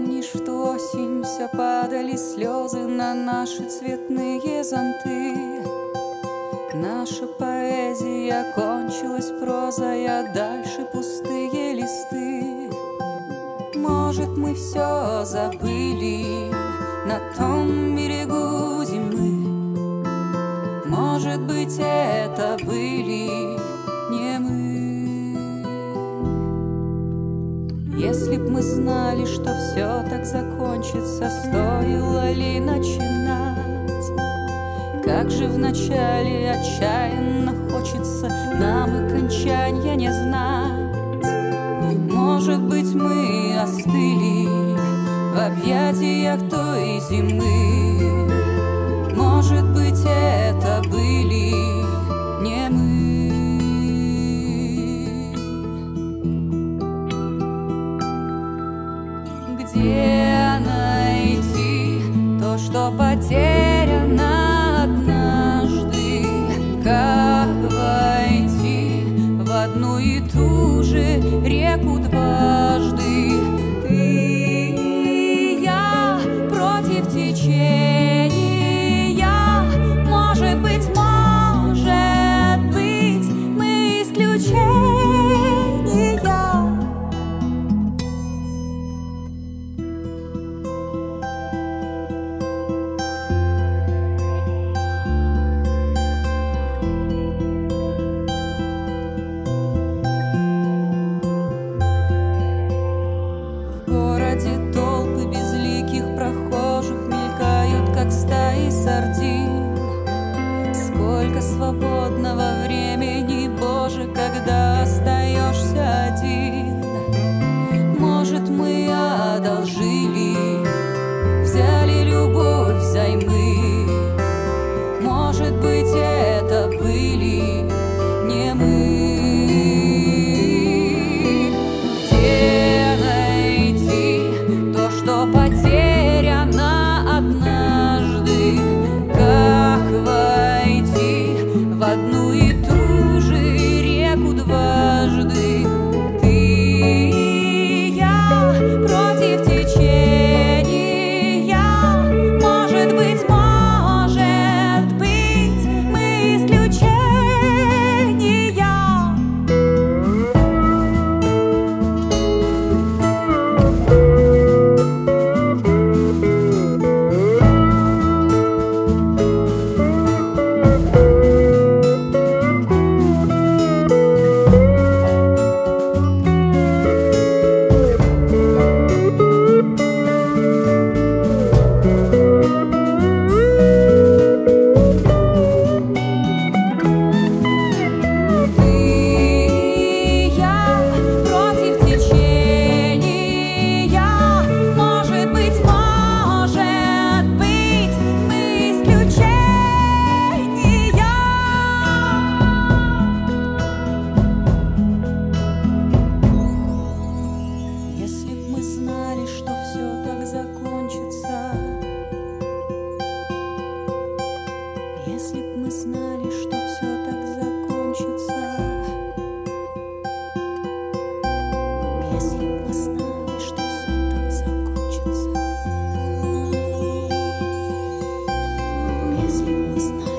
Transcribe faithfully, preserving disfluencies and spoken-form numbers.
Помнишь, в ту осень все падали слезы на наши цветные зонты. Наша поэзия кончилась прозой, а дальше пустые листы. Может, мы все забыли на том берегу зимы. Может быть, это были не мы. Если б мы знали, что все так закончится, стоило ли начинать? Как же вначале отчаянно хочется нам и кончанья не знать. Может быть, мы остыли в объятиях той зимы. Может быть, это были не мы. Где найти то, что потеряно однажды? Как войти в одну и ту же реку дважды? Ты и я против течения. Может быть, может быть, мы исключения. Толпы безликих прохожих мелькают, как стаи сардин. Сколько свободного времени, Боже, когда остаешься один. Может, мы одолжили, взяли любовь взаймы. Может быть, это были не мы. Потеряно однажды. Как войти в одну и ту же реку дважды? Ты и я против течения. Может быть, может быть, мы исключения. Если б мы знали, что все так закончится. Если б мы знали, что все так закончится. Если б мы знали.